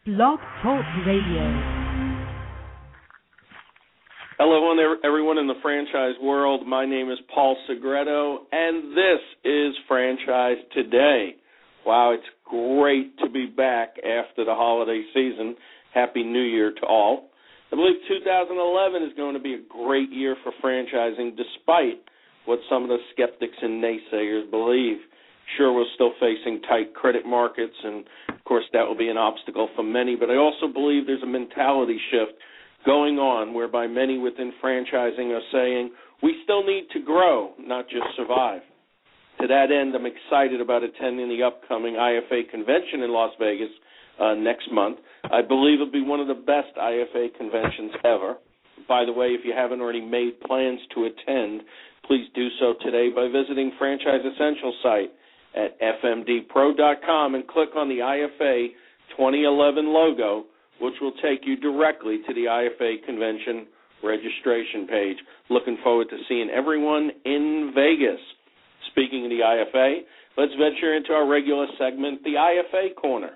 Blog Talk Radio. Hello, everyone in the franchise world. My name is Paul Segreto, and this is Franchise Today. Wow, it's great to be back after the holiday season. Happy New Year to all. I believe 2011 is going to be a great year for franchising, despite what some of the skeptics and naysayers believe. Sure, we're still facing tight credit markets, and, of course, that will be an obstacle for many. But I also believe there's a mentality shift going on whereby many within franchising are saying we still need to grow, not just survive. To that end, I'm excited about attending the upcoming IFA convention in Las Vegas next month. I believe it'll be one of the best IFA conventions ever. By the way, if you haven't already made plans to attend, please do so today by visiting Franchise Essentials site at fmdpro.com and click on the IFA 2011 logo, which will take you directly to the IFA convention registration page. Looking forward to seeing everyone in Vegas. Speaking of the IFA, let's venture into our regular segment, the IFA Corner.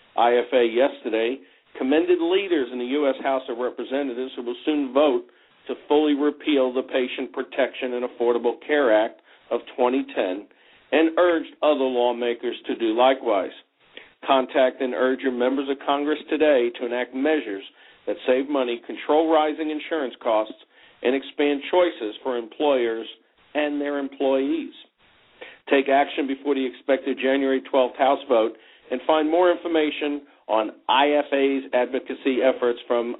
IFA yesterday commended leaders in the U.S. House of Representatives who will soon vote to fully repeal the Patient Protection and Affordable Care Act of 2010 and urged other lawmakers to do likewise. Contact and urge your members of Congress today to enact measures that save money, control rising insurance costs, and expand choices for employers and their employees. Take action before the expected January 12th House vote and find more information on IFA's advocacy efforts from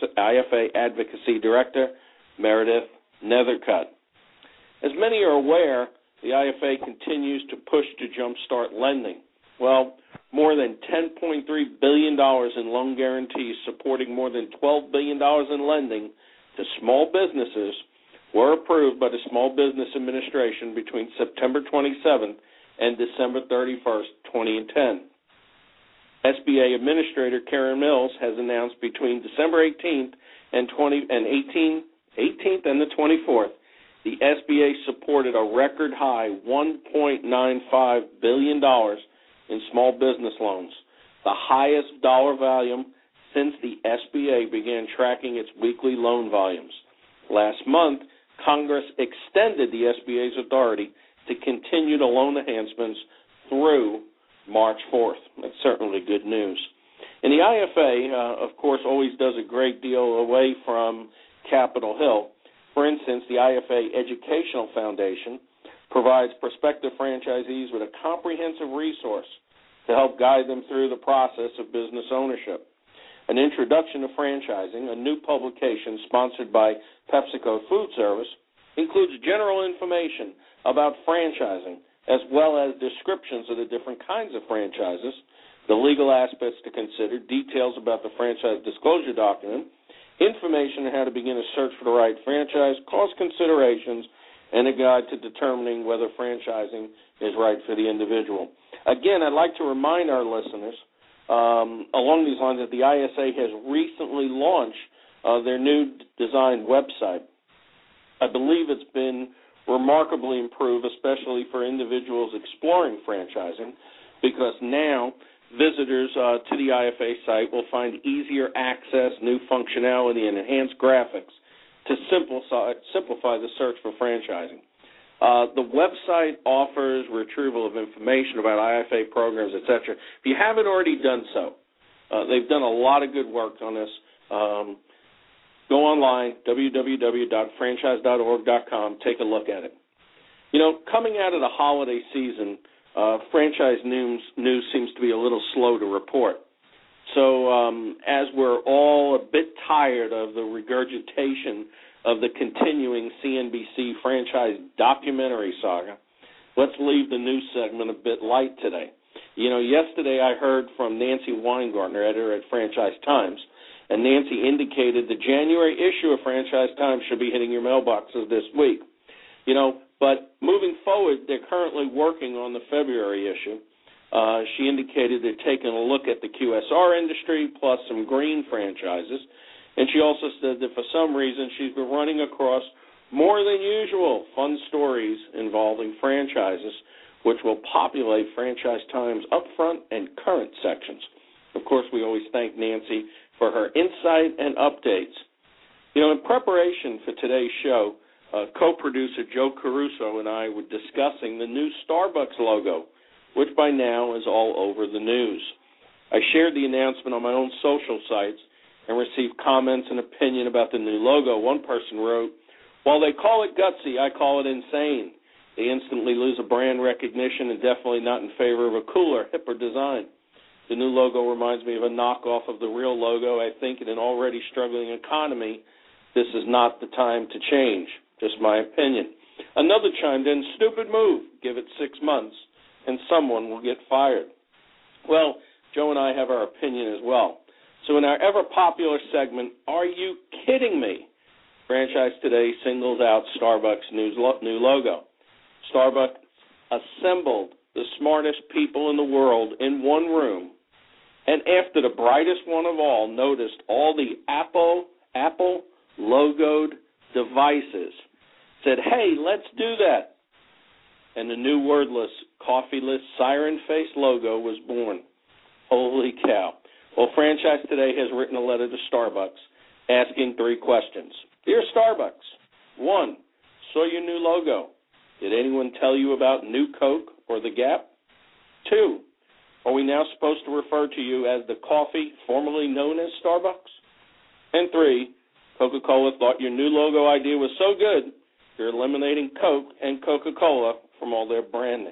IFA Advocacy Director Meredith Nethercutt. As many are aware, the IFA continues to push to jumpstart lending. Well, more than $10.3 billion in loan guarantees supporting more than $12 billion in lending to small businesses were approved by the Small Business Administration between September 27th and December 31st, 2010. SBA Administrator Karen Mills has announced between December 18th and the 24th, the SBA supported a record high $1.95 billion in small business loans, the highest dollar volume since the SBA began tracking its weekly loan volumes. Last month, Congress extended the SBA's authority to continue the loan enhancements through March 4th. That's certainly good news. And the IFA, of course, always does a great deal away from Capitol Hill. For instance, the IFA Educational Foundation provides prospective franchisees with a comprehensive resource to help guide them through the process of business ownership. An Introduction to Franchising, a new publication sponsored by PepsiCo Food Service, includes general information about franchising as well as descriptions of the different kinds of franchises, the legal aspects to consider, details about the franchise disclosure document, information on how to begin a search for the right franchise, cost considerations, and a guide to determining whether franchising is right for the individual. Again, I'd like to remind our listeners along these lines that the ISA has recently launched their new design website. I believe it's been remarkably improved, especially for individuals exploring franchising, because now visitors to the IFA site will find easier access, new functionality, and enhanced graphics to simplify the search for franchising. The website offers retrieval of information about IFA programs, etc. If you haven't already done so, they've done a lot of good work on this. Go online, www.franchise.org.com, take a look at it. You know, coming out of the holiday season, franchise news seems to be a little slow to report. So as we're all a bit tired of the regurgitation of the continuing CNBC franchise documentary saga, let's leave the news segment a bit light today. You know, yesterday I heard from Nancy Weingartner, editor at Franchise Times, and Nancy indicated the January issue of Franchise Times should be hitting your mailboxes this week. You know, but moving forward, they're currently working on the February issue. She indicated they're taking a look at the QSR industry plus some green franchises. And she also said that for some reason she's been running across more than usual fun stories involving franchises, which will populate Franchise Times upfront and current sections. Of course, we always thank Nancy for her insight and updates. In preparation for today's show, co-producer Joe Caruso and I were discussing the new Starbucks logo, which by now is all over the news. I shared the announcement on my own social sites and received comments and opinion about the new logo. One person wrote, "While they call it gutsy, I call it insane. They instantly lose a brand recognition and definitely not in favor of a cooler, hipper design. The new logo reminds me of a knockoff of the real logo. I think in an already struggling economy, this is not the time to change. Just my opinion." Another chimed in, "Stupid move. Give it 6 months, and someone will get fired." Well, Joe and I have our opinion as well. So in our ever-popular segment, Are You Kidding Me?, Franchise Today singles out Starbucks' new logo. Starbucks assembled the smartest people in the world in one room, and after the brightest one of all noticed all the Apple logoed devices, said, "Hey, let's do that." And the new wordless, coffeeless, siren-faced logo was born. Holy cow. Well, Franchise Today has written a letter to Starbucks asking 3 questions. Dear Starbucks, 1, saw your new logo. Did anyone tell you about New Coke or The Gap? 2, are we now supposed to refer to you as the coffee formerly known as Starbucks? And 3, Coca-Cola thought your new logo idea was so good, you're eliminating Coke and Coca-Cola from all their branding.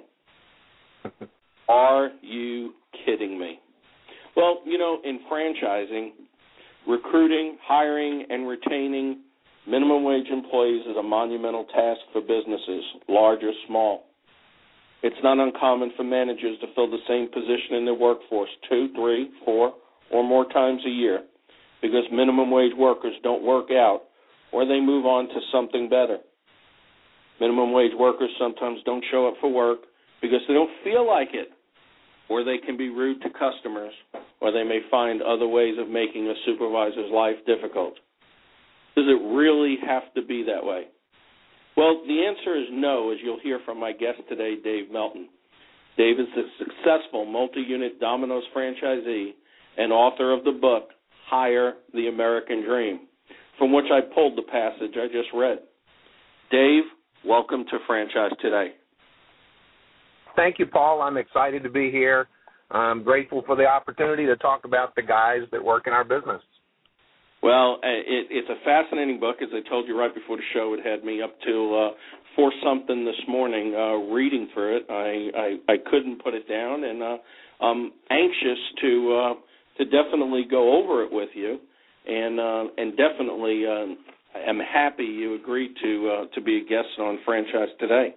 Are you kidding me? Well, in franchising, recruiting, hiring, and retaining minimum wage employees is a monumental task for businesses, large or small. It's not uncommon for managers to fill the same position in their workforce 2, 3, 4, or more times a year because minimum wage workers don't work out or they move on to something better. Minimum wage workers sometimes don't show up for work because they don't feel like it, or they can be rude to customers, or they may find other ways of making a supervisor's life difficult. Does it really have to be that way? Well, the answer is no, as you'll hear from my guest today, Dave Melton. Dave is a successful multi-unit Domino's franchisee and author of the book, Hire the American Dream, from which I pulled the passage I just read. Dave, welcome to Franchise Today. Thank you, Paul. I'm excited to be here. I'm grateful for the opportunity to talk about the guys that work in our business. Well, it's a fascinating book. As I told you right before the show, it had me up till 4-something this morning reading through it. I couldn't put it down, and I'm anxious to definitely go over it with you, and definitely am happy you agreed to be a guest on Franchise Today.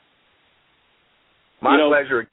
My pleasure.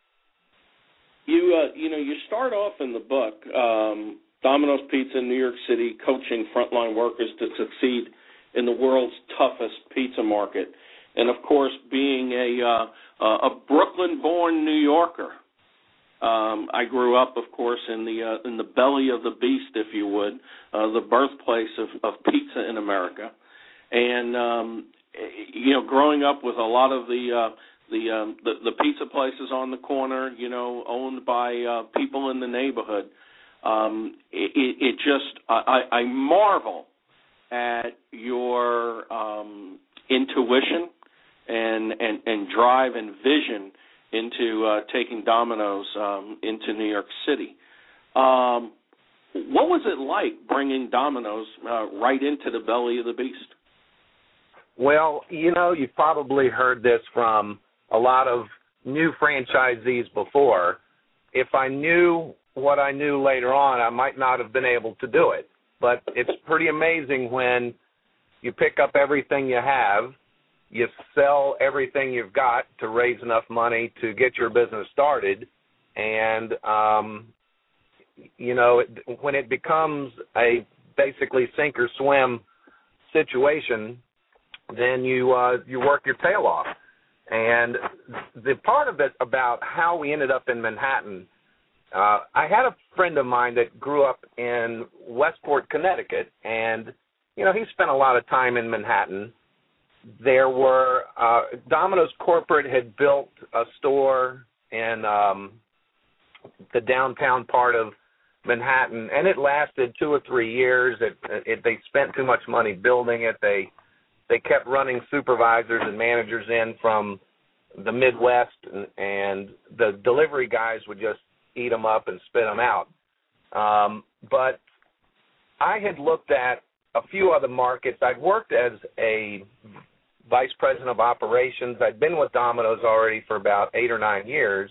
You start off in the book, Domino's Pizza in New York City, coaching frontline workers to succeed in the world's toughest pizza market, and of course, being a Brooklyn-born New Yorker, I grew up, of course, in the belly of the beast, if you would, the birthplace of pizza in America, and growing up with a lot of the pizza places on the corner, owned by people in the neighborhood. It just, I marvel at your intuition and drive and vision into taking Domino's into New York City. What was it like bringing Domino's right into the belly of the beast? Well, you've probably heard this from a lot of new franchisees before. If I knew what I knew later on, I might not have been able to do it. But it's pretty amazing when you pick up everything you have, you sell everything you've got to raise enough money to get your business started, and, when it becomes a basically sink or swim situation, then you work your tail off. And the part of it about how we ended up in Manhattan, I had a friend of mine that grew up in Westport, Connecticut, and, he spent a lot of time in Manhattan. There were Domino's corporate had built a store in the downtown part of Manhattan, and it lasted 2 or 3 years. They spent too much money building it. They kept running supervisors and managers in from the Midwest, and the delivery guys would just eat them up and spit them out. But I had looked at a few other markets. I'd worked as a vice president of operations. I'd been with Domino's already for about 8 or 9 years.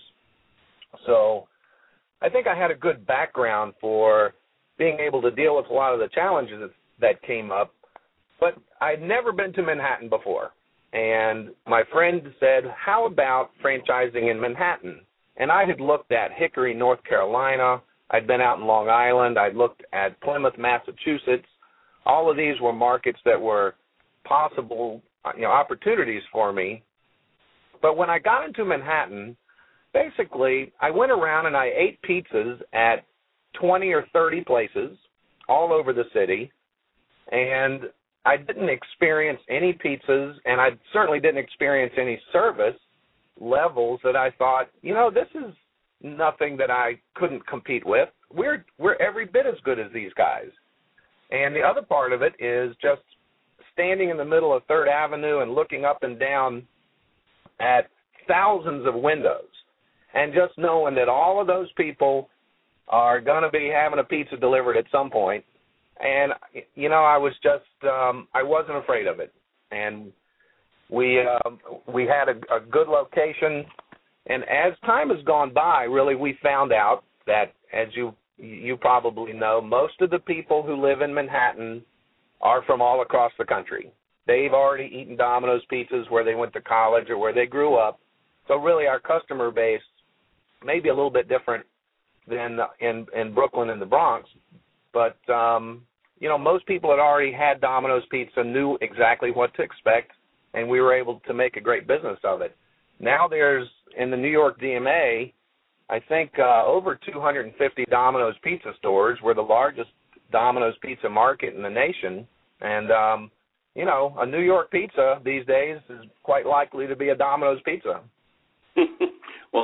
So I think I had a good background for being able to deal with a lot of the challenges that came up. But I'd never been to Manhattan before. And my friend said, how about franchising in Manhattan? And I had looked at Hickory, North Carolina. I'd been out in Long Island. I'd looked at Plymouth, Massachusetts. All of these were markets that were possible, opportunities for me. But when I got into Manhattan, basically I went around and I ate pizzas at 20 or 30 places all over the city, and I didn't experience any pizzas, and I certainly didn't experience any service levels that I thought, this is nothing that I couldn't compete with. We're every bit as good as these guys. And the other part of it is just standing in the middle of 3rd Avenue and looking up and down at thousands of windows and just knowing that all of those people are going to be having a pizza delivered at some point. And, I was just, I wasn't afraid of it. And we had a good location. And as time has gone by, really, we found out that, as you probably know, most of the people who live in Manhattan are from all across the country. They've already eaten Domino's pizzas where they went to college or where they grew up. So really our customer base may be a little bit different than in Brooklyn and the Bronx. But, most people had already had Domino's pizza, knew exactly what to expect, and we were able to make a great business of it. Now there's, in the New York DMA, I think over 250 Domino's pizza stores. We're the largest Domino's pizza market in the nation. And, a New York pizza these days is quite likely to be a Domino's pizza. Well,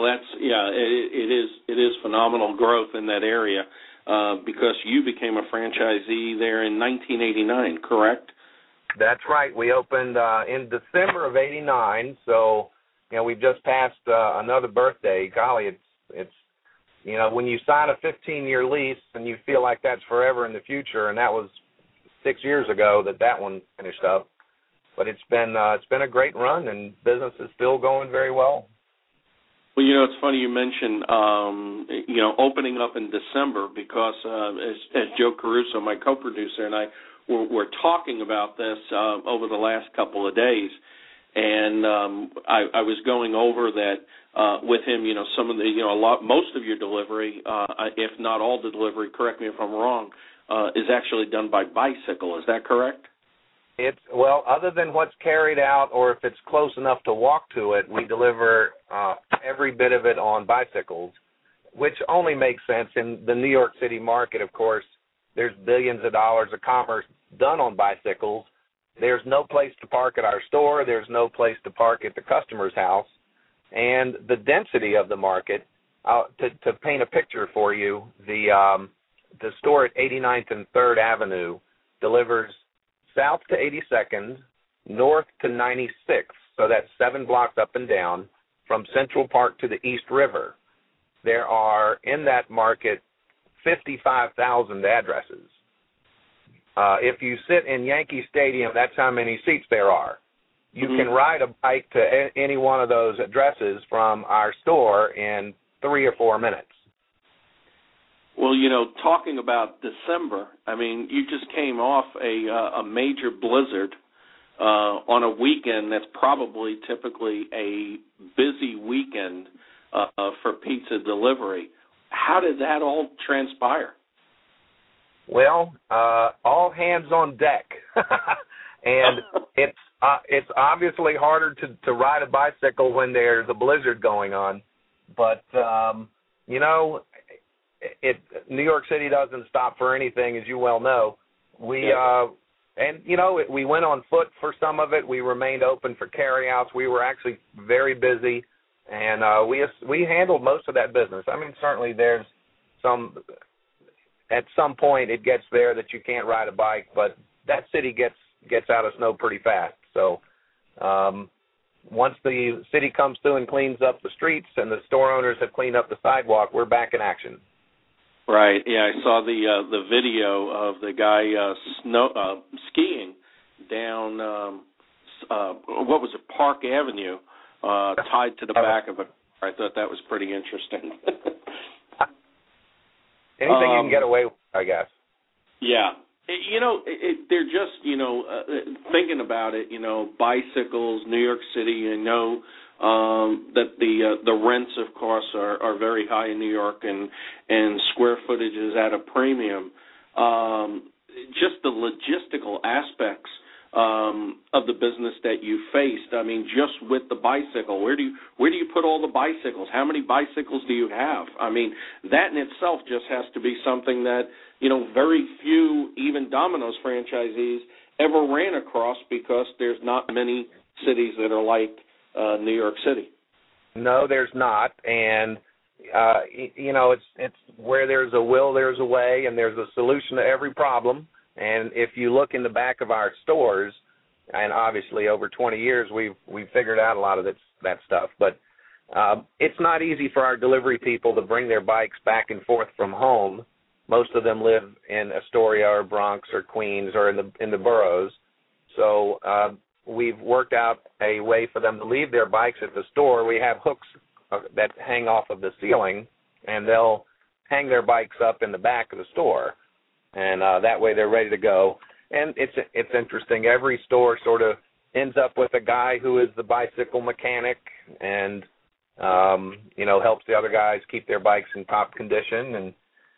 it is phenomenal growth in that area because you became a franchisee there in 1989, correct? That's right. We opened in December of 89, so we've just passed another birthday. Golly, it's when you sign a 15-year lease and you feel like that's forever in the future, and that was 6 years ago that one finished up. But it's been a great run, and business is still going very well. Well, it's funny you mention, opening up in December because as Joe Caruso, my co-producer, and I were talking about this over the last couple of days, and I was going over that with him. Some of the, most of your delivery, if not all the delivery, correct me if I'm wrong, is actually done by bicycle. Is that correct? Other than what's carried out, or if it's close enough to walk to it, we deliver every bit of it on bicycles, which only makes sense in the New York City market. Of course, there's billions of dollars of commerce done on bicycles. There's no place to park at our store. There's no place to park at the customer's house. And the density of the market, to paint a picture for you, the store at 89th and 3rd Avenue delivers south to 82nd, north to 96th, so that's 7 blocks up and down, from Central Park to the East River. There are, in that market, 55,000 addresses. If you sit in Yankee Stadium, that's how many seats there are. You can ride a bike to any one of those addresses from our store in 3 or 4 minutes. Well, talking about December, I mean, you just came off a major blizzard on a weekend that's probably typically a busy weekend for pizza delivery. How did that all transpire? Well, all hands on deck, and it's obviously harder to ride a bicycle when there's a blizzard going on, but New York City doesn't stop for anything, as you well know. We went on foot for some of it. We remained open for carryouts. We were actually very busy, and we handled most of that business. I mean, certainly there's some at some point it gets there that you can't ride a bike, but that city gets out of snow pretty fast. So once the city comes through and cleans up the streets and the store owners have cleaned up the sidewalk, we're back in action. Right. Yeah, I saw the video of the guy skiing down what was it, Park Avenue, tied to the back of a car. I thought that was pretty interesting. Anything you can get away with, I guess. Yeah. They're just, thinking about it, bicycles, New York City, I know that the rents, of course, are very high in New York, and square footage is at a premium. Just the logistical aspects of the business that you faced. I mean, just with the bicycle, where do you put all the bicycles? How many bicycles do you have? I mean, that in itself just has to be something that, very few, even Domino's franchisees, ever ran across, because there's not many cities that are like New York City. No, there's not, and it's where there's a will, there's a way, and there's a solution to every problem. And if you look in the back of our stores, and obviously over 20 years we've figured out a lot of that stuff, but it's not easy for our delivery people to bring their bikes back and forth from home. Most of them live in Astoria or Bronx or Queens or in the boroughs. So we've worked out a way for them to leave their bikes at the store. We have hooks that hang off of the ceiling, and they'll hang their bikes up in the back of the store. And that way they're ready to go. And it's interesting. Every store sort of ends up with a guy who is the bicycle mechanic and, helps the other guys keep their bikes in top condition. And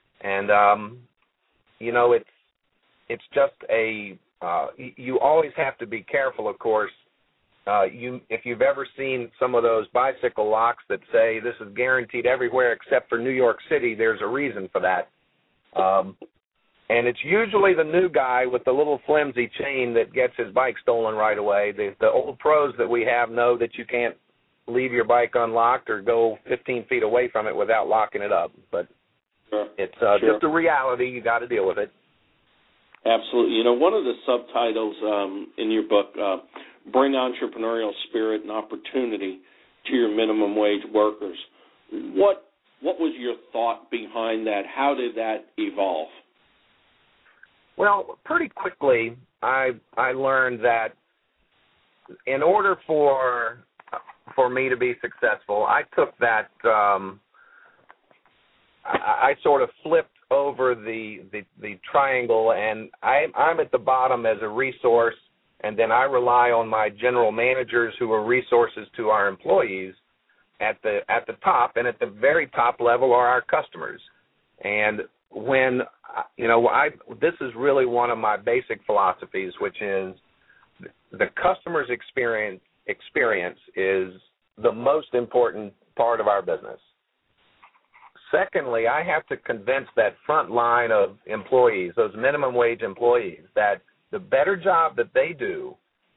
it's just you always have to be careful, of course. If you've ever seen some of those bicycle locks that say this is guaranteed everywhere except for New York City, there's a reason for that. And it's usually the new guy with the little flimsy chain that gets his bike stolen right away. The old pros that we have know that you can't leave your bike unlocked or go 15 feet away from it without locking it up. But it's just a reality. You got to deal with it. Absolutely. One of the subtitles in your book, Bring Entrepreneurial Spirit and Opportunity to Your Minimum Wage Workers. What was your thought behind that? How did that evolve? Well, pretty quickly, I learned that in order for me to be successful, I took that I sort of flipped over the triangle, and I'm at the bottom as a resource, and then I rely on my general managers who are resources to our employees at the top, and at the very top level are our customers. And when this is really one of my basic philosophies, which is the customer's experience is the most important part of our business. Secondly, I have to convince that front line of employees, those minimum wage employees, that the better job that they do,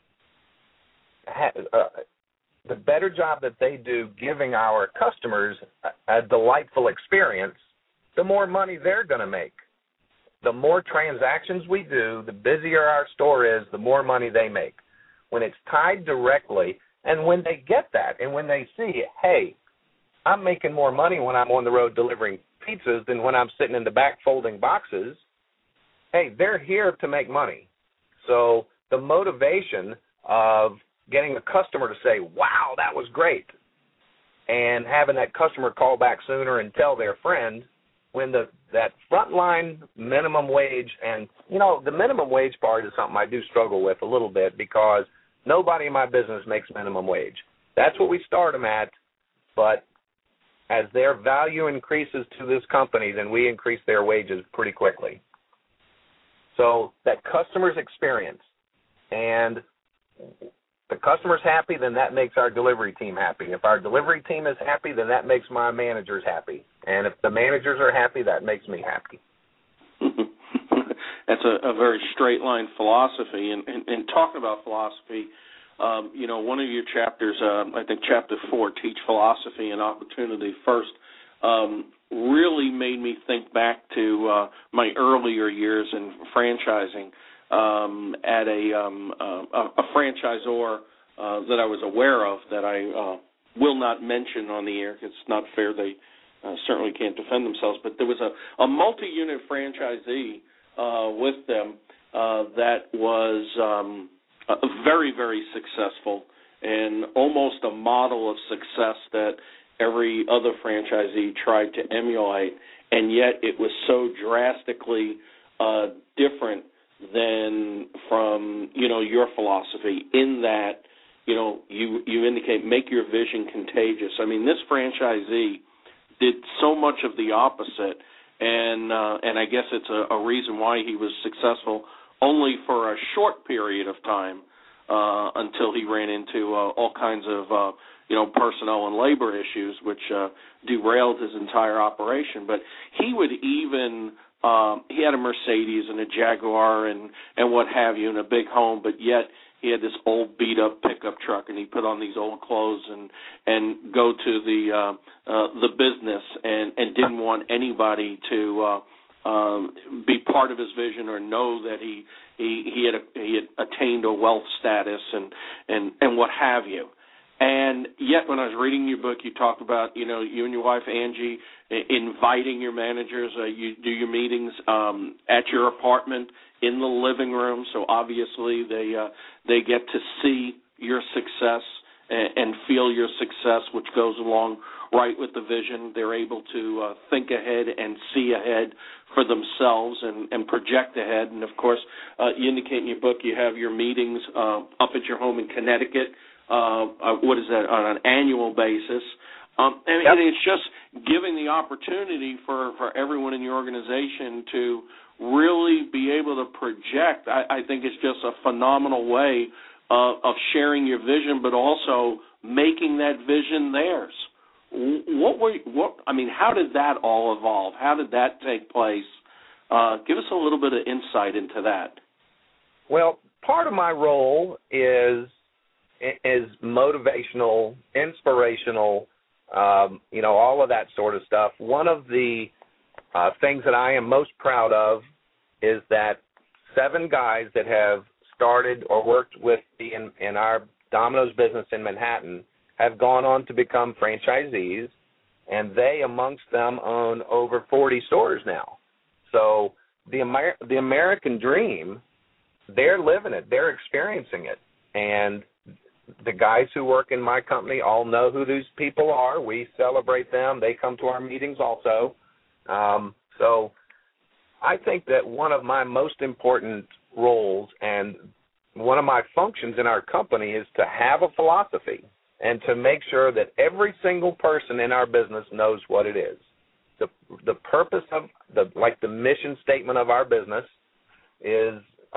giving our customers a delightful experience, the more money they're going to make. The more transactions we do, the busier our store is, the more money they make. When it's tied directly, and when they get that, and when they see, hey, I'm making more money when I'm on the road delivering pizzas than when I'm sitting in the back folding boxes, hey, they're here to make money. So the motivation of getting a customer to say, wow, that was great, and having that customer call back sooner and tell their friend, when that frontline minimum wage, and, the minimum wage part is something I do struggle with a little bit, because nobody in my business makes minimum wage. That's what we start them at, but as their value increases to this company, then we increase their wages pretty quickly. So that customer's experience, and the customer's happy, then that makes our delivery team happy. If our delivery team is happy, then that makes my managers happy. And if the managers are happy, that makes me happy. That's a very straight-line philosophy. And talking about philosophy, one of your chapters, I think chapter 4, Teach Philosophy and Opportunity First, really made me think back to my earlier years in franchising at a franchisor that I was aware of that I will not mention on the air because it's not fair. They certainly can't defend themselves. But there was a multi-unit franchisee with them that was very, very successful and almost a model of success that every other franchisee tried to emulate, and yet it was so drastically different than from, your philosophy in that, you indicate make your vision contagious. I mean, this franchisee did so much of the opposite, and I guess it's a reason why he was successful only for a short period of time until he ran into all kinds of personnel and labor issues, which derailed his entire operation. But he would even he had a Mercedes and a Jaguar and what have you, and a big home, but yet he had this old beat-up pickup truck, and he put on these old clothes and go to the business and didn't want anybody to be part of his vision or know that he had attained a wealth status and what have you. And yet, when I was reading your book, you talked about, you and your wife, Angie, inviting your managers. You do your meetings at your apartment in the living room, so obviously they get to see your success and feel your success, which goes along right with the vision. They're able to think ahead and see ahead for themselves and project ahead. And, of course, you indicate in your book you have your meetings up at your home in Connecticut. What is that, on an annual basis? And it's just giving the opportunity for everyone in your organization to really be able to project. I think it's just a phenomenal way of sharing your vision, but also making that vision theirs. How did that all evolve? How did that take place? Give us a little bit of insight into that. Well, part of my role is motivational, inspirational, all of that sort of stuff. One of the things that I am most proud of is that 7 guys that have started or worked with me in our Domino's business in Manhattan have gone on to become franchisees, and they, amongst them, own over 40 stores now. So the American dream, they're living it. They're experiencing it. And the guys who work in my company all know who these people are. We celebrate them. They come to our meetings also. So I think that one of my most important roles and one of my functions in our company is to have a philosophy and to make sure that every single person in our business knows what it is. The purpose of the mission statement of our business is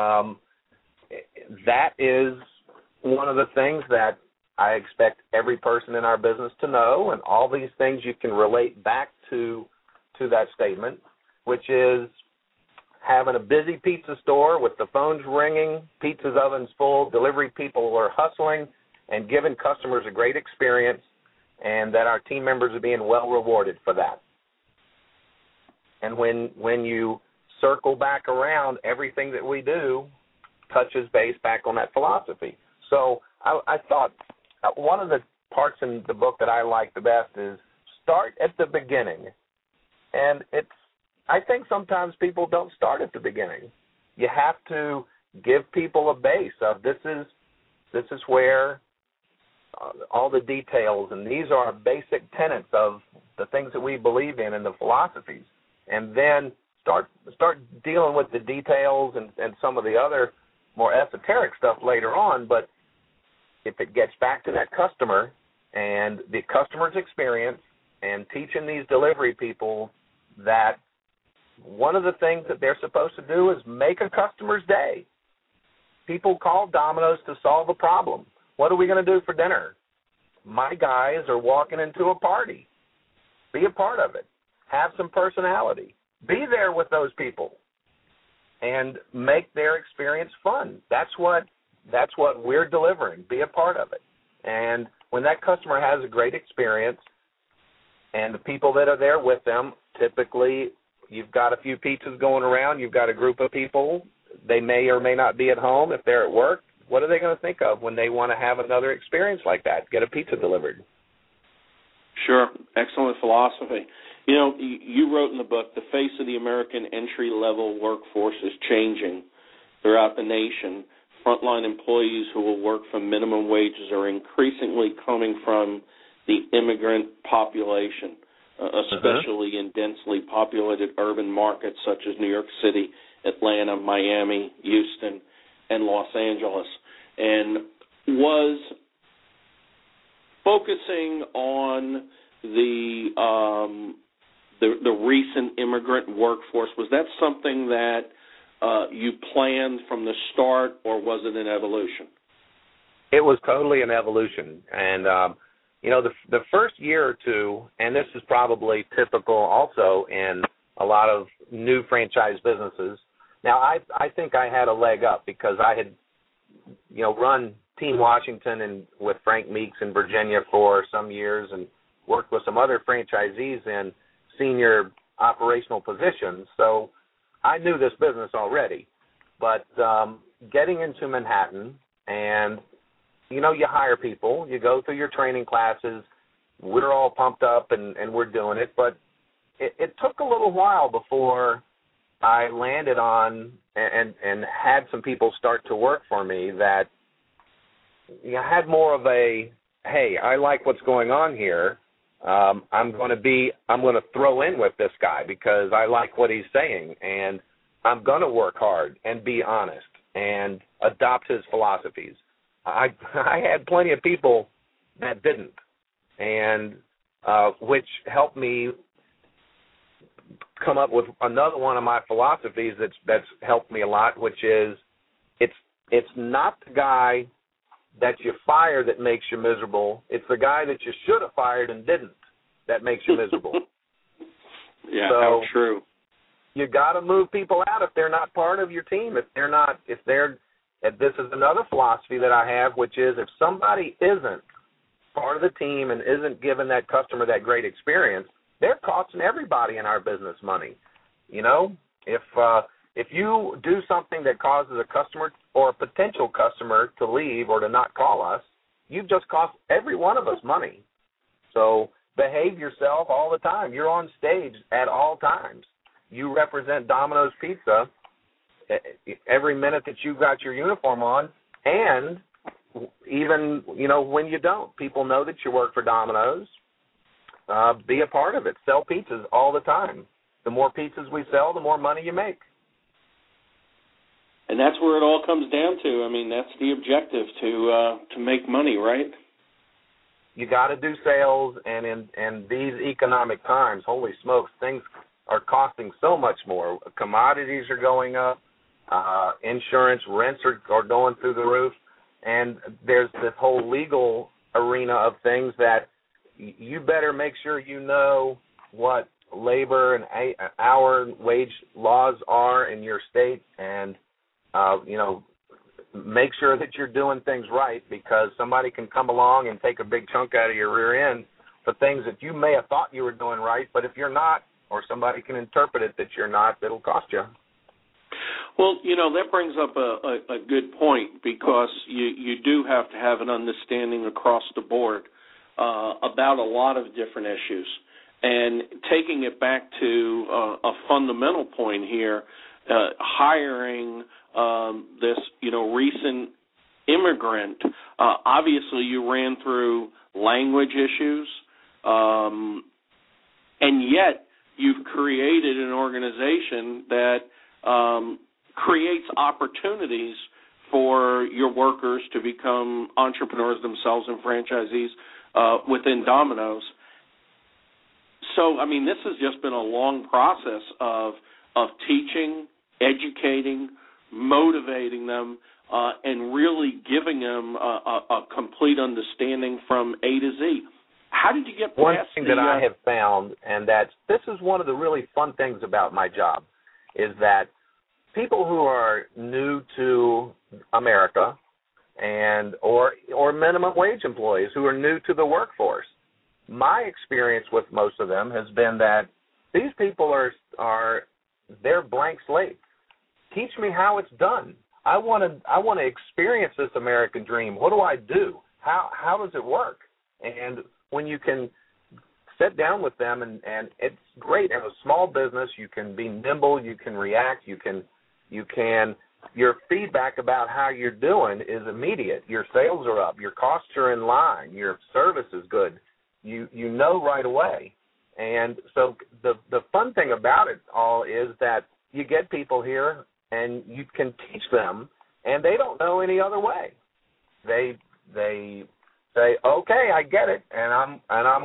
that is one of the things that I expect every person in our business to know, and all these things you can relate back to that statement, which is having a busy pizza store with the phones ringing, pizza's ovens full, delivery people are hustling, and giving customers a great experience, and that our team members are being well rewarded for that. And when you circle back around, everything that we do touches base back on that philosophy. So I thought one of the parts in the book that I like the best is start at the beginning. And I think sometimes people don't start at the beginning. You have to give people a base of this is where all the details, and these are basic tenets of the things that we believe in and the philosophies. And then start dealing with the details and some of the other more esoteric stuff later on. But if it gets back to that customer and the customer's experience and teaching these delivery people that one of the things that they're supposed to do is make a customer's day. People call Domino's to solve a problem. What are we going to do for dinner? My guys are walking into a party. Be a part of it. Have some personality. Be there with those people and make their experience fun. That's what we're delivering. Be a part of it. And when that customer has a great experience and the people that are there with them, typically you've got a few pizzas going around, you've got a group of people, they may or may not be at home. If they're at work, what are they going to think of when they want to have another experience like that, get a pizza delivered? Sure. Excellent philosophy. You know, you wrote in the book, the face of the American entry-level workforce is changing throughout the nation. Frontline employees who will work for minimum wages are increasingly coming from the immigrant population, especially in densely populated urban markets such as New York City, Atlanta, Miami, Houston, and Los Angeles, and was focusing on the recent immigrant workforce. Was that something that you planned from the start, or was it an evolution? It was totally an evolution, and you know, the first year or two, and this is probably typical also in a lot of new franchise businesses. Now, I think I had a leg up because I had, you know, run Team Washington and with Frank Meeks in Virginia for some years and worked with some other franchisees in senior operational positions. So I knew this business already. But getting into Manhattan and, you know, you hire people, you go through your training classes, we're all pumped up and we're doing it. But it took a little while before I landed on and had some people start to work for me that had more of a, hey, I like what's going on here. I'm going to throw in with this guy because I like what he's saying, and I'm going to work hard and be honest and adopt his philosophies. I had plenty of people that didn't, and which helped me come up with another one of my philosophies that's helped me a lot, which is it's not the guy that you fire that makes you miserable. It's the guy that you should have fired and didn't that makes you miserable. Yeah, so how true. You got to move people out if they're not part of your team. This is another philosophy that I have, which is if somebody isn't part of the team and isn't giving that customer that great experience, they're costing everybody in our business money. You know, if you do something that causes a customer or a potential customer to leave or to not call us, you've just cost every one of us money. So behave yourself all the time. You're on stage at all times. You represent Domino's Pizza every minute that you've got your uniform on, and even, you know, when you don't. People know that you work for Domino's. Be a part of it. Sell pizzas all the time. The more pizzas we sell, the more money you make. And that's where it all comes down to. I mean, that's the objective, to make money, right? You got to do sales, and in these economic times, holy smokes, things are costing so much more. Commodities are going up. Insurance, rents are going through the roof. And there's this whole legal arena of things that you better make sure you know what labor and hour wage laws are in your state, and you know, make sure that you're doing things right, because somebody can come along and take a big chunk out of your rear end for things that you may have thought you were doing right, but if you're not, or somebody can interpret it that you're not, it'll cost you. Well, you know, that brings up a good point, because you do have to have an understanding across the board about a lot of different issues. And taking it back to a fundamental point here, hiring this, you know, recent immigrant, obviously you ran through language issues, and yet you've created an organization that creates opportunities for your workers to become entrepreneurs themselves and franchisees within Domino's. So, I mean, this has just been a long process of teaching, educating, motivating them, and really giving them a complete understanding from A to Z. How did you get past one thing that I have found, and this is one of the really fun things about my job, is that people who are new to America and or minimum wage employees who are new to the workforce, my experience with most of them has been that these people they're blank slates. Teach me how it's done. I want to experience this American dream. What do I do? How does it work? And when you can sit down with them, and it's great. In a small business, you can be nimble, you can react, you can your feedback about how you're doing is immediate. Your sales are up, your costs are in line, your service is good. You know right away. And so the fun thing about it all is that you get people here and you can teach them, and they don't know any other way. They say, okay, I get it, and I'm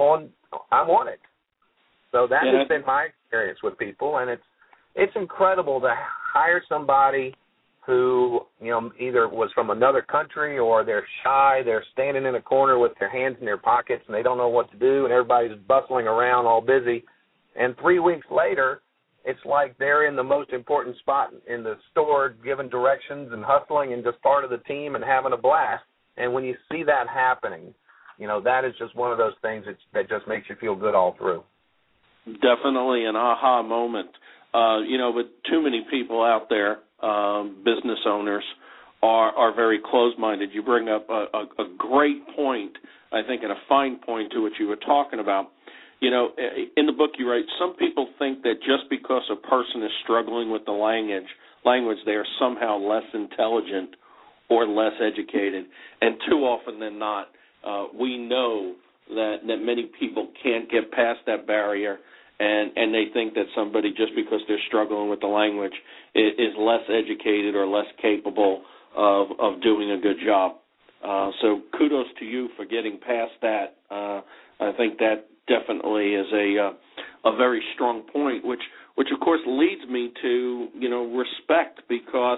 on it. So that has been my experience with people, and it's incredible to hire somebody who, either was from another country or they're shy, they're standing in a corner with their hands in their pockets and they don't know what to do, and everybody's bustling around all busy. And 3 weeks later, it's like they're in the most important spot in the store, giving directions and hustling and just part of the team and having a blast. And when you see that happening, that is just one of those things that just makes you feel good all through. Definitely an aha moment. But too many people out there, business owners, are very closed-minded. You bring up a great point, I think, and a fine point to what you were talking about. In the book you write, some people think that just because a person is struggling with the language, they are somehow less intelligent or less educated. And too often than not, we know that many people can't get past that barrier, and they think that somebody, just because they're struggling with the language, is less educated or less capable of doing a good job. So kudos to you for getting past that. I think that definitely is a very strong point, which of course leads me to respect, because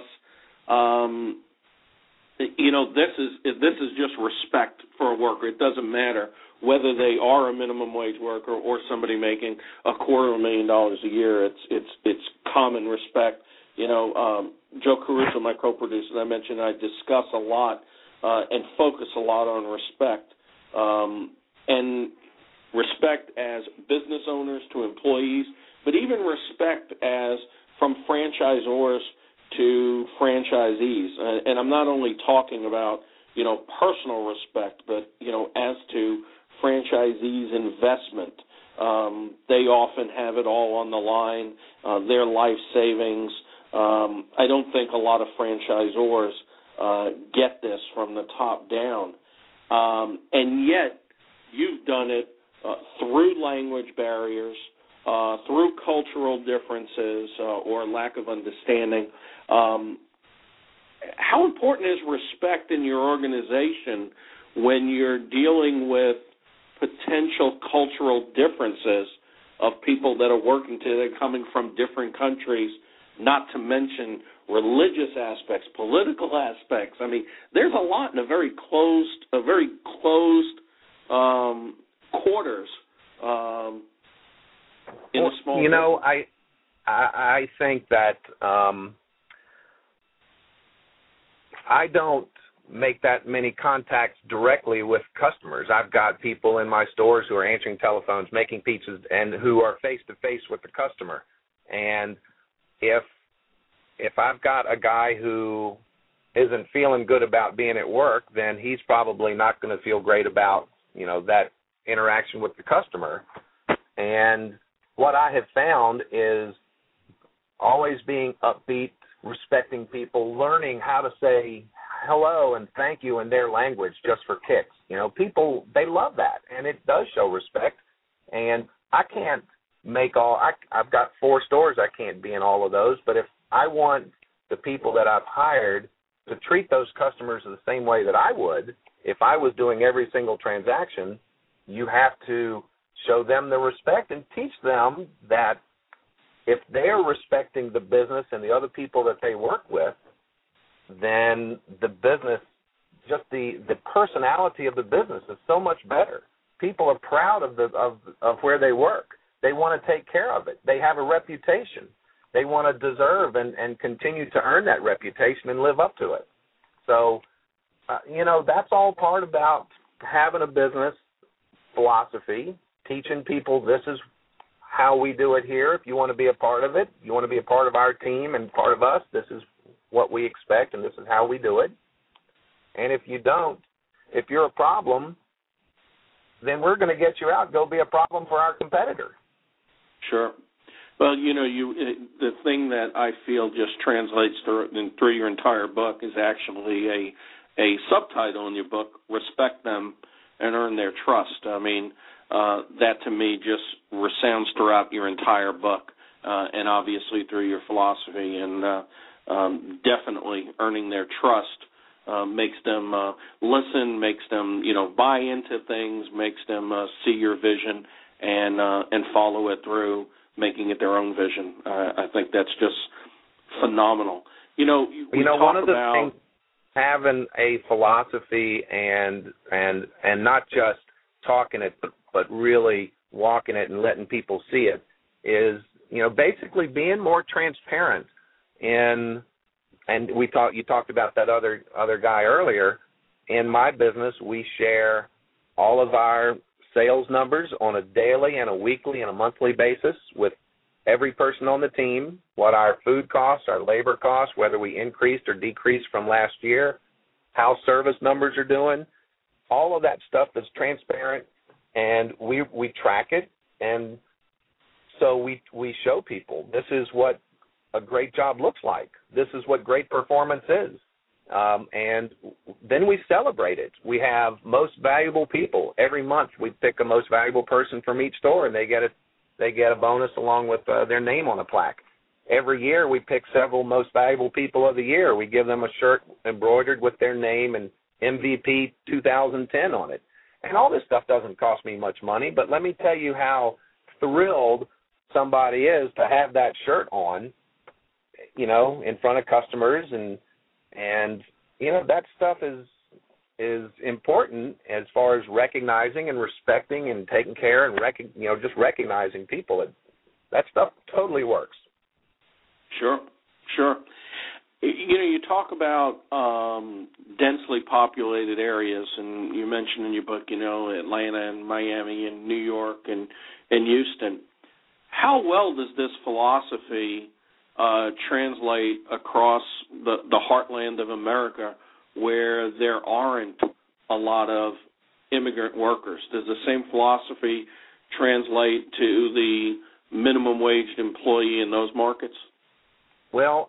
this is just respect for a worker. It doesn't matter whether they are a minimum wage worker or somebody making $250,000 a year. It's common respect. Joe Caruso, my co-producer, I mentioned, I discuss a lot and focus a lot on respect, and respect as business owners to employees, but even respect as from franchisors to franchisees. And I'm not only talking about, personal respect, but, as to franchisees' investment. They often have it all on the line, their life savings. I don't think a lot of franchisors get this from the top down. And yet you've done it through language barriers, through cultural differences or lack of understanding. How important is respect in your organization when you're dealing with potential cultural differences of people that are working together, coming from different countries, not to mention religious aspects, political aspects? I mean, there's a lot in a very closed quarters in a small business. I think that I don't make that many contacts directly with customers. I've got people in my stores who are answering telephones, making pizzas, and who are face-to-face with the customer. And if I've got a guy who isn't feeling good about being at work, then he's probably not going to feel great about, that interaction with the customer. And what I have found is always being upbeat, respecting people, learning how to say hello and thank you in their language just for kicks. People, they love that, and it does show respect. And I can't make I've got 4 stores. I can't be in all of those, but if I want the people that I've hired to treat those customers the same way that I would if I was doing every single transaction, you have to show them the respect and teach them that if they're respecting the business and the other people that they work with, then the business, just the personality of the business is so much better. People are proud of where they work. They want to take care of it. They have a reputation. They want to deserve and continue to earn that reputation and live up to it. So, that's all part about having a business philosophy, teaching people this is how we do it here. If you want to be a part of it, you want to be a part of our team and part of us, this is what we expect and this is how we do it. And if you don't, if you're a problem, then we're going to get you out. Go be a problem for our competitor. Sure. Well, the thing that I feel just translates through your entire book is actually a subtitle in your book, Respect Them and Earn Their Trust. I mean, that to me just resounds throughout your entire book, and obviously through your philosophy, and definitely earning their trust makes them listen, makes them buy into things, makes them see your vision and follow it through, making it their own vision. I think that's just phenomenal. One of the things, having a philosophy and not just talking it, but really walking it and letting people see it is, basically being more transparent. And you talked about that other guy earlier. In my business, we share all of our sales numbers on a daily and a weekly and a monthly basis with every person on the team, what our food costs, our labor costs, whether we increased or decreased from last year, how service numbers are doing. All of that stuff is transparent, and we track it, and so we show people this is what a great job looks like. This is what great performance is. And then we celebrate it. We have most valuable people. Every month we pick a most valuable person from each store, and they get a bonus along with their name on a plaque. Every year we pick several most valuable people of the year. We give them a shirt embroidered with their name and MVP 2010 on it. And all this stuff doesn't cost me much money, but let me tell you how thrilled somebody is to have that shirt on, in front of customers, and that stuff is important as far as recognizing and respecting and taking care and just recognizing people. That stuff totally works. Sure. You talk about densely populated areas, and you mentioned in your book, Atlanta and Miami and New York and Houston. How well does this philosophy translate across the heartland of America where there aren't a lot of immigrant workers? Does the same philosophy translate to the minimum wage employee in those markets? Well,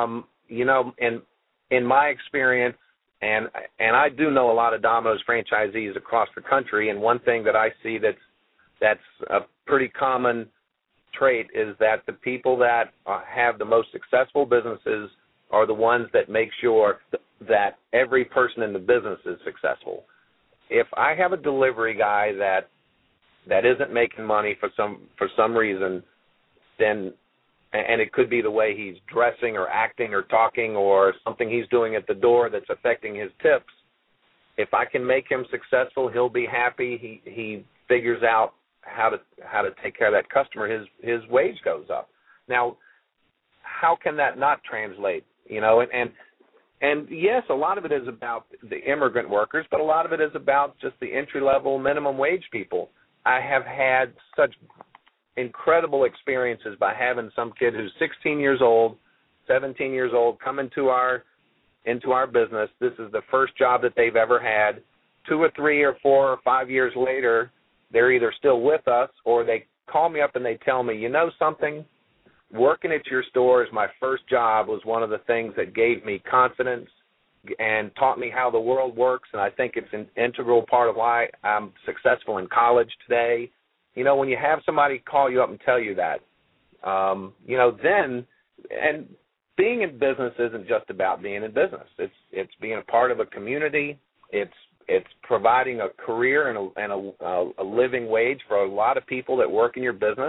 in my experience, and I do know a lot of Domino's franchisees across the country, and one thing that I see that's a pretty common trait is that the people that have the most successful businesses are the ones that make sure that every person in the business is successful. If I have a delivery guy that isn't making money for some reason, then, and it could be the way he's dressing or acting or talking or something he's doing at the door that's affecting his tips, if I can make him successful, he'll be happy. He figures out how to take care of that customer. His wage goes up. Now, how can that not translate? And yes, a lot of it is about the immigrant workers, but a lot of it is about just the entry-level minimum wage people. I have had such incredible experiences by having some kid who's 16 years old, 17 years old, come into our business. This is the first job that they've ever had. 2 or 3 or 4 or 5 years later, they're either still with us or they call me up and they tell me, something? Working at your store as my first job was one of the things that gave me confidence and taught me how the world works, and I think it's an integral part of why I'm successful in college today. When you have somebody call you up and tell you that, then, and being in business isn't just about being in business. It's being a part of a community. It's providing a career and a living wage for a lot of people that work in your business.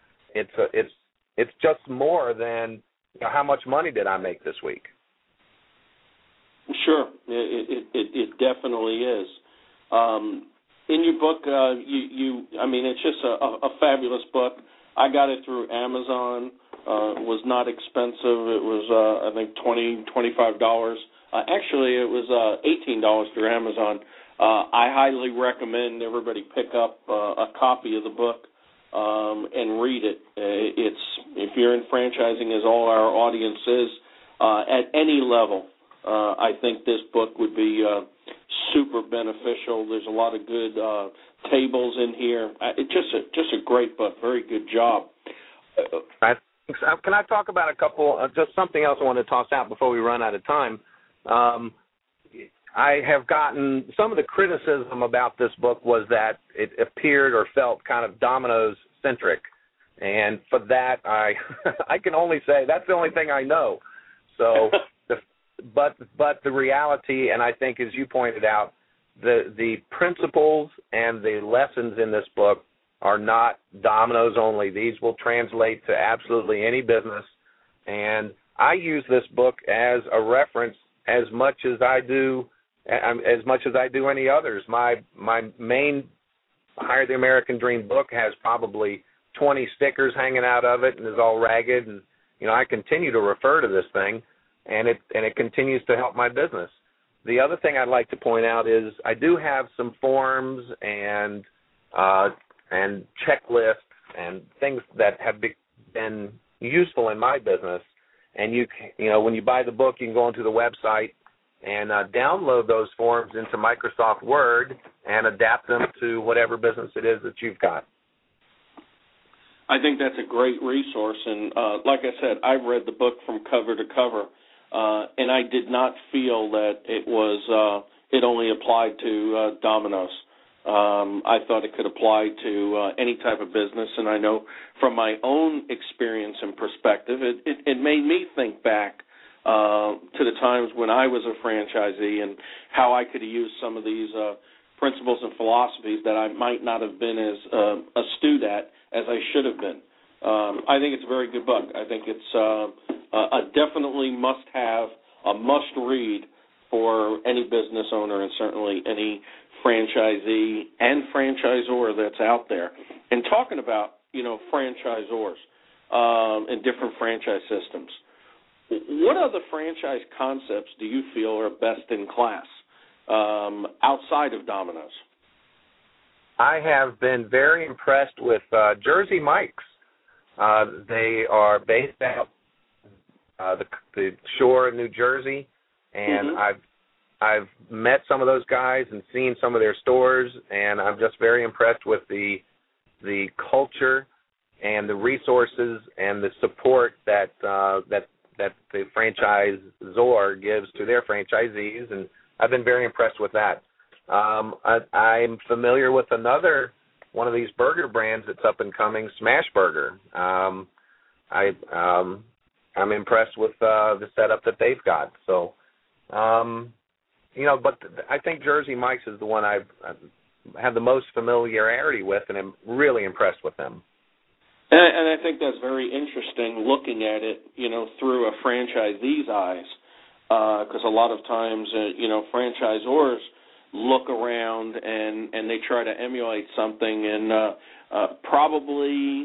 It's just more than how much money did I make this week. Sure, it definitely is. In your book, it's just a fabulous book. I got it through Amazon. It was not expensive. It was, I think, $25. Actually, it was $18 through Amazon. I highly recommend everybody pick up a copy of the book and read it. If you're in franchising, as all our audience is, at any level, I think this book would be super beneficial. There's a lot of good tables in here. It's just a great book. Very good job. Can I talk about a couple, just something else I want to toss out before we run out of time? I have gotten, some of the criticism about this book was that it appeared or felt kind of Domino's-centric. And for that, I can only say that's the only thing I know. So, but the reality, and I think as you pointed out, the principles and the lessons in this book are not Domino's only. These will translate to absolutely any business. And I use this book as a reference as much as I do any others. My main Hire the American Dream book has probably 20 stickers hanging out of it and is all ragged. And, I continue to refer to this thing, and it continues to help my business. The other thing I'd like to point out is I do have some forms and checklists and things that have been useful in my business. And when you buy the book, you can go onto the website and download those forms into Microsoft Word and adapt them to whatever business it is that you've got. I think that's a great resource, and like I said, I've read the book from cover to cover, and I did not feel that it only applied to Domino's. I thought it could apply to any type of business, and I know from my own experience and perspective, it made me think back to the times when I was a franchisee and how I could have used some of these principles and philosophies that I might not have been as astute at as I should have been. I think it's a very good book. I think it's a definitely must-have, a must-read for any business owner and certainly any franchisee and franchisor that's out there. And talking about, franchisors and different franchise systems, what other franchise concepts do you feel are best in class outside of Domino's? I have been very impressed with Jersey Mike's. They are based out the shore of New Jersey, and I've met some of those guys and seen some of their stores, and I'm just very impressed with the culture and the resources and the support that the franchisor gives to their franchisees, and I've been very impressed with that. I'm familiar with another one of these burger brands that's up and coming, Smash Burger. I'm impressed with the setup that they've got. So, but I think Jersey Mike's is the one I've had the most familiarity with, and I'm really impressed with them. And I think that's very interesting looking at it, through a franchisee's eyes, because a lot of times, franchisors look around and they try to emulate something and probably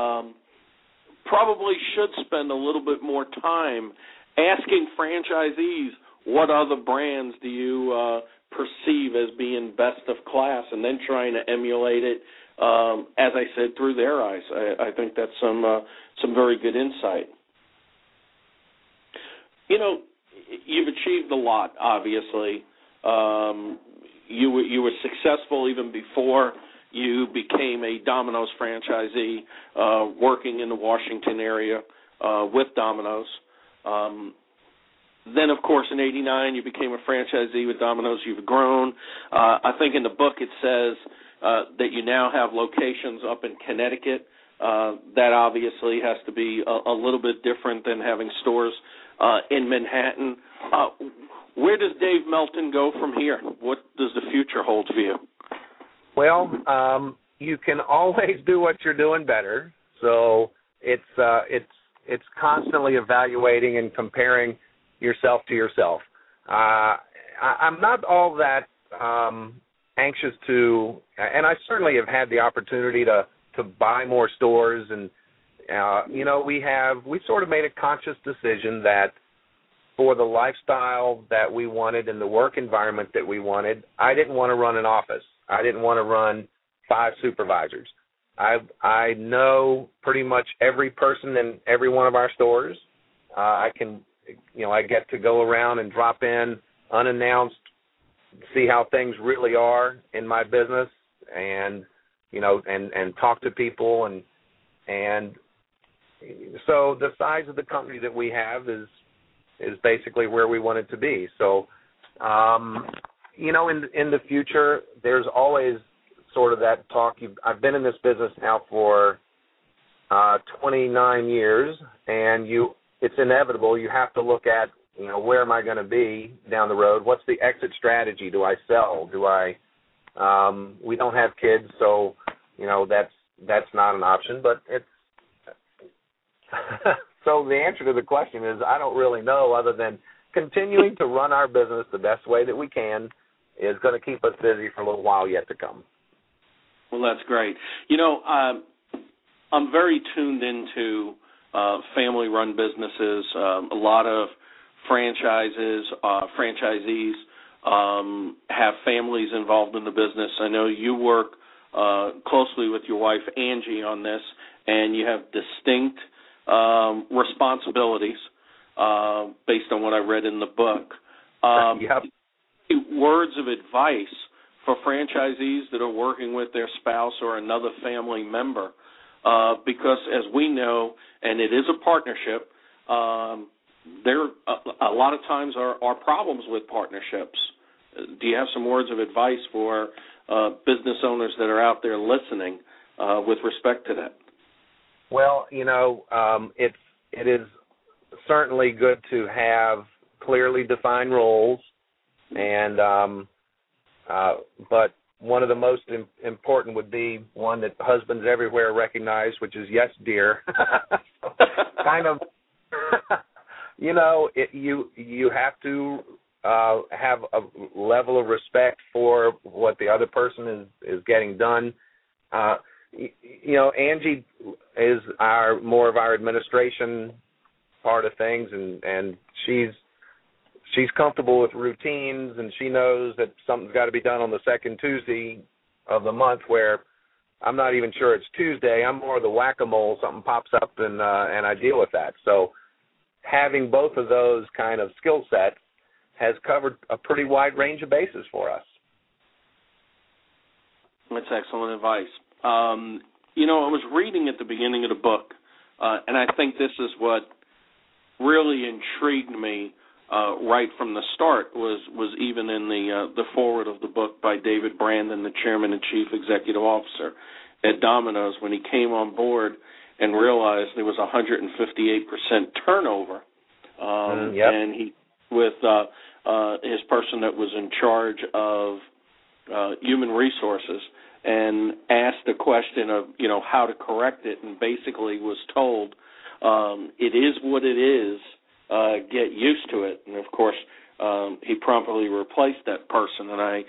should spend a little bit more time asking franchisees, what other brands do you perceive as being best of class, and then trying to emulate it, as I said, through their eyes. I think that's some very good insight. You've achieved a lot, obviously. You were successful even before you became a Domino's franchisee, working in the Washington area with Domino's. Then, of course, in '89, you became a franchisee with Domino's. You've grown. I think in the book it says that you now have locations up in Connecticut. That obviously has to be a little bit different than having stores in Manhattan. Where does Dave Melton go from here? What does the future hold for you? Well, you can always do what you're doing better. So it's constantly evaluating and comparing yourself to yourself. I'm not all that anxious to, and I certainly have had the opportunity to buy more stores, and we sort of made a conscious decision that for the lifestyle that we wanted and the work environment that we wanted, I didn't want to run an office. I didn't want to run 5 supervisors. I know pretty much every person in every one of our stores. I get to go around and drop in unannounced, see how things really are in my business, and talk to people, and so the size of the company that we have is basically where we want it to be. So, in the future, there's always sort of that talk. I've been in this business now for 29 years, and it's inevitable. You have to look at, where am I going to be down the road? What's the exit strategy? Do I sell? We don't have kids, so, that's not an option, but it's so the answer to the question is I don't really know, other than continuing to run our business the best way that we can is going to keep us busy for a little while yet to come. Well, that's great. I'm very tuned into family-run businesses. A lot of franchisees have families involved in the business. I know you work closely with your wife, Angie, on this, and you have distinct responsibilities based on what I read in the book. Yep. Words of advice for franchisees that are working with their spouse or another family member, because as we know, and it is a partnership, there a lot of times are problems with partnerships. Do you have some words of advice for business owners that are out there listening with respect to that? Well, it is certainly good to have clearly defined roles, and but one of the most important would be one that husbands everywhere recognize, which is yes, dear. Kind of, you have to have a level of respect for what the other person is getting done. Angie is more of our administration part of things, and she's comfortable with routines, and she knows that something's got to be done on the second Tuesday of the month, where I'm not even sure it's Tuesday. I'm more of the whack-a-mole. Something pops up, and I deal with that. So having both of those kind of skill sets has covered a pretty wide range of bases for us. That's excellent advice. I was reading at the beginning of the book, and I think this is what really intrigued me right from the start was even in the foreword of the book by David Brandon, the chairman and chief executive officer at Domino's, when he came on board and realized there was 158% turnover, yep. and he with his person that was in charge of human resources, and asked a question of, how to correct it, and basically was told, it is what it is, get used to it. And, of course, he promptly replaced that person. And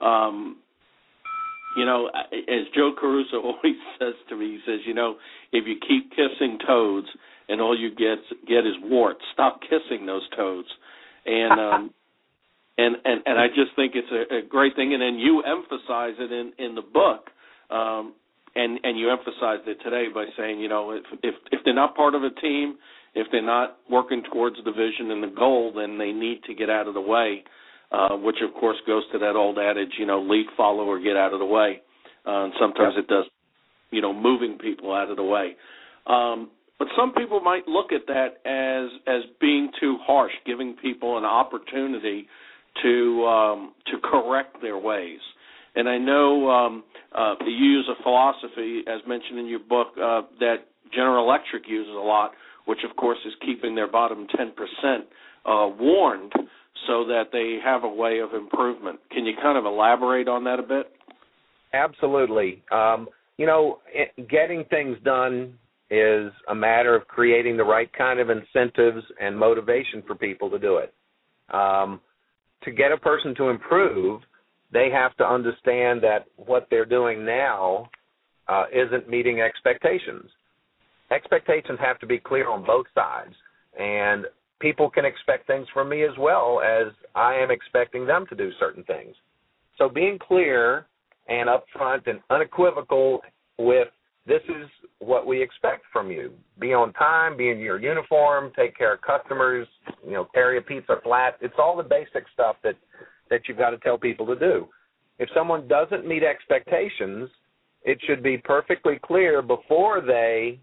as Joe Caruso always says to me, he says, if you keep kissing toads and all you get is warts, stop kissing those toads. And and I just think it's a great thing. And then you emphasize it in the book, and you emphasized it today by saying, if they're not part of a team, if they're not working towards the vision and the goal, then they need to get out of the way, which, of course, goes to that old adage, lead, follow, or get out of the way. And sometimes it does, moving people out of the way. But some people might look at that as being too harsh, giving people an opportunity to correct their ways. And I know you use a philosophy, as mentioned in your book, that General Electric uses a lot, which, of course, is keeping their bottom 10% warned so that they have a way of improvement. Can you kind of elaborate on that a bit? Absolutely. Getting things done is a matter of creating the right kind of incentives and motivation for people to do it. To get a person to improve, they have to understand that what they're doing now isn't meeting expectations. Expectations have to be clear on both sides, and people can expect things from me as well as I am expecting them to do certain things. So being clear and upfront and unequivocal with this is what we expect from you. Be on time, be in your uniform, take care of customers, carry a pizza flat. It's all the basic stuff that you've got to tell people to do. If someone doesn't meet expectations, it should be perfectly clear before they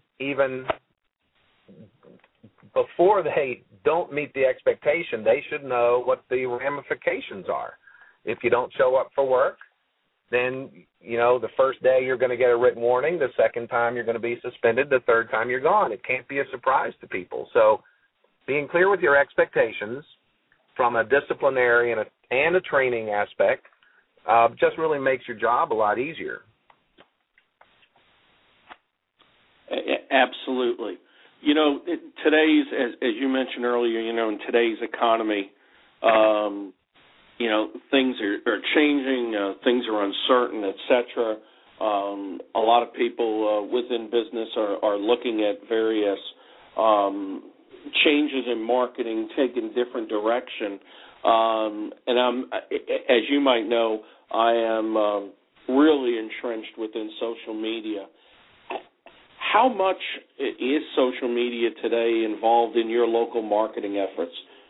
don't meet the expectation, they should know what the ramifications are. If you don't show up for work, then, the first day you're going to get a written warning. The second time you're going to be suspended. The third time you're gone. It can't be a surprise to people. So being clear with your expectations from a disciplinary and a training aspect just really makes your job a lot easier. Absolutely. Today's, as you mentioned earlier, in today's economy, things are changing, things are uncertain, etc. A lot of people within business are looking at various changes in marketing, taking different direction. And I'm, as you might know, I am really entrenched within social media. How much is social media today involved in your local marketing efforts,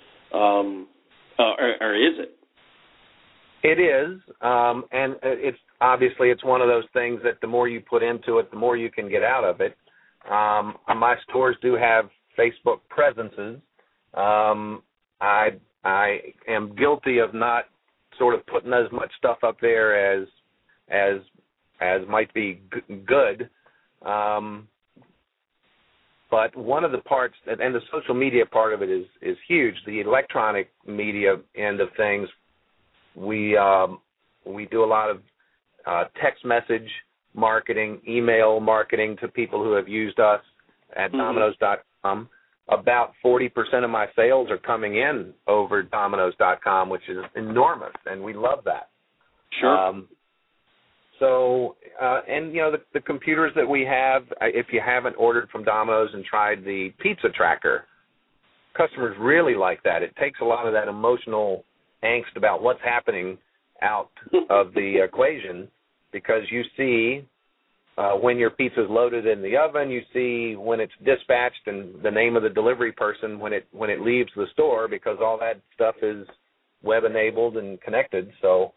or is it? It is, and it's one of those things that the more you put into it, the more you can get out of it. My stores do have Facebook presences. I am guilty of not sort of putting as much stuff up there as might be good. But one of the parts, and the social media part of it is huge. The electronic media end of things, we do a lot of text message marketing, email marketing to people who have used us at Domino's.com. About 40% of my sales are coming in over Domino's.com, which is enormous, and we love that. Sure. The computers that we have, if you haven't ordered from Domino's and tried the pizza tracker, customers really like that. It takes a lot of that emotional angst about what's happening out of the equation, because you see when your pizza's loaded in the oven, you see when it's dispatched and the name of the delivery person when it leaves the store, because all that stuff is web enabled and connected. So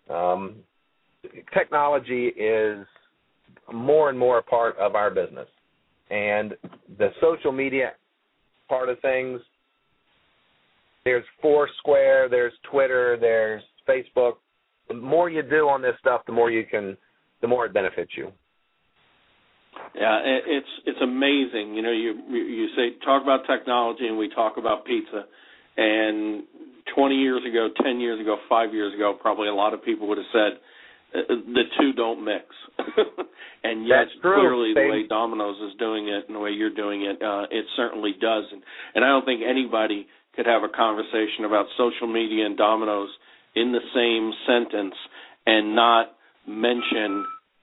technology is more and more a part of our business. And the social media part of things, there's Foursquare, there's Twitter, there's Facebook. The more you do on this stuff, the more it benefits you. Yeah, it's amazing. You say talk about technology and we talk about pizza, and 20 years ago, 10 years ago, 5 years ago, probably a lot of people would have said the two don't mix. And yet, clearly, the way Domino's is doing it and the way you're doing it, it certainly does. And I don't think anybody could have a conversation about social media and Domino's in the same sentence and not mention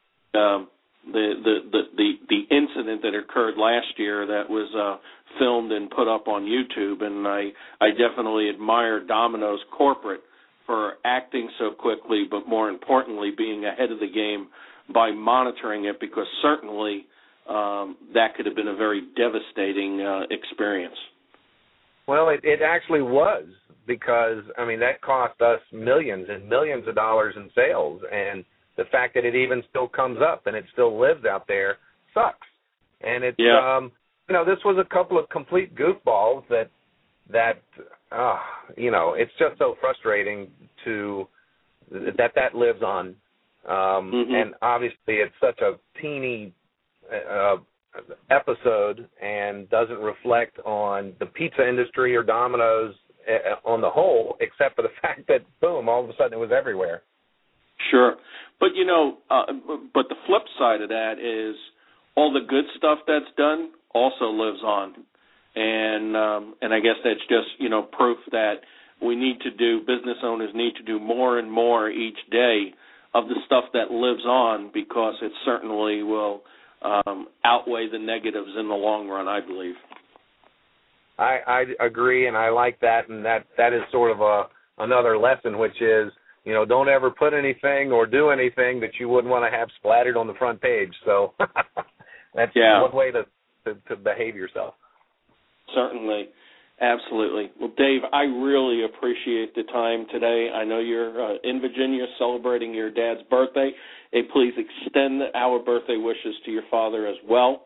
the incident that occurred last year that was filmed and put up on YouTube. And I definitely admire Domino's corporate for acting so quickly, but more importantly, being ahead of the game by monitoring it, because certainly that could have been a very devastating experience. Well, it actually was, because, that cost us millions and millions of dollars in sales, and the fact that it even still comes up and it still lives out there sucks. And it's, this was a couple of complete goofballs that it's just so frustrating that lives on. And obviously it's such a teeny episode and doesn't reflect on the pizza industry or Domino's on the whole, except for the fact that, boom, all of a sudden it was everywhere. Sure. But, but the flip side of that is all the good stuff that's done also lives on. And I guess that's just, proof that business owners need to do more and more each day of the stuff that lives on, because it certainly will outweigh the negatives in the long run, I believe. I agree, and I like that, and that is sort of another lesson, which is, don't ever put anything or do anything that you wouldn't want to have splattered on the front page. So that's one way to behave yourself. Certainly. Absolutely. Well, Dave, I really appreciate the time today. I know you're in Virginia celebrating your dad's birthday. Please extend our birthday wishes to your father as well.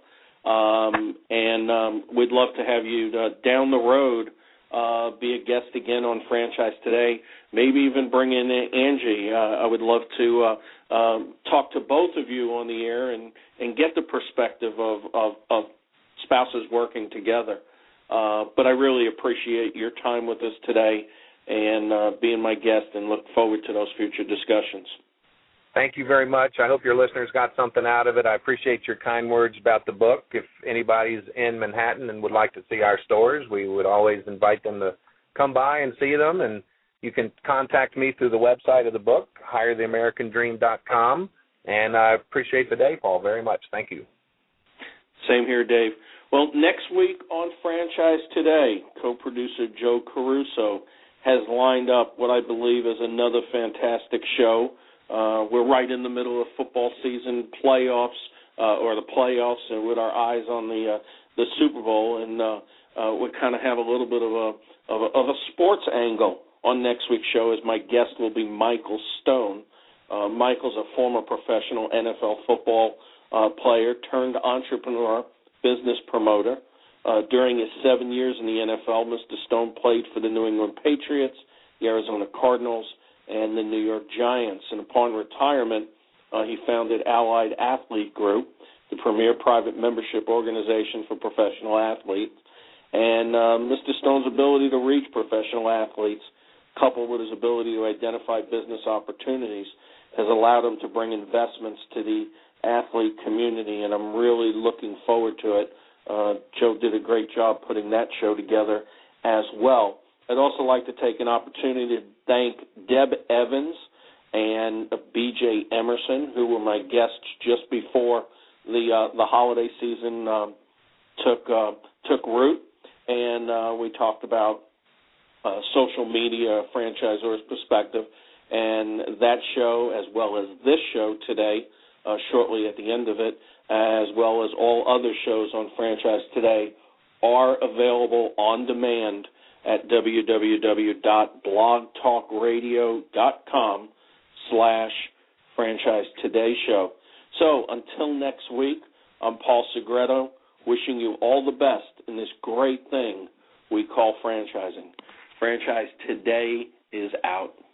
And we'd love to have you down the road be a guest again on Franchise Today, maybe even bring in Angie. I would love to talk to both of you on the air and get the perspective of spouses working together. But I really appreciate your time with us today and being my guest, and look forward to those future discussions. Thank you very much. I hope your listeners got something out of it. I appreciate your kind words about the book. If anybody's in Manhattan and would like to see our stores, we would always invite them to come by and see them. And you can contact me through the website of the book, HireTheAmericanDream.com. And I appreciate the day, Paul, very much. Thank you. Same here, Dave. Well, next week on Franchise Today, co-producer Joe Caruso has lined up what I believe is another fantastic show. We're right in the middle of football season, playoffs, and with our eyes on the Super Bowl, and we kind of have a little bit of a sports angle on next week's show, as my guest will be Michael Stone. Michael's a former professional NFL football player turned entrepreneur, business promoter. During his 7 years in the NFL, Mr. Stone played for the New England Patriots, the Arizona Cardinals, and the New York Giants. And upon retirement, he founded Allied Athlete Group, the premier private membership organization for professional athletes. And Mr. Stone's ability to reach professional athletes, coupled with his ability to identify business opportunities, has allowed him to bring investments to the athlete community, and I'm really looking forward to it. Joe did a great job putting that show together as well. I'd also like to take an opportunity to thank Deb Evans and B.J. Emerson, who were my guests just before the holiday season took root, and we talked about social media, franchisors' perspective, and that show, as well as this show today, shortly at the end of it, as well as all other shows on Franchise Today, are available on demand at www.blogtalkradio.com/Franchise Today Show. So until next week, I'm Paul Segreto, wishing you all the best in this great thing we call franchising. Franchise Today is out.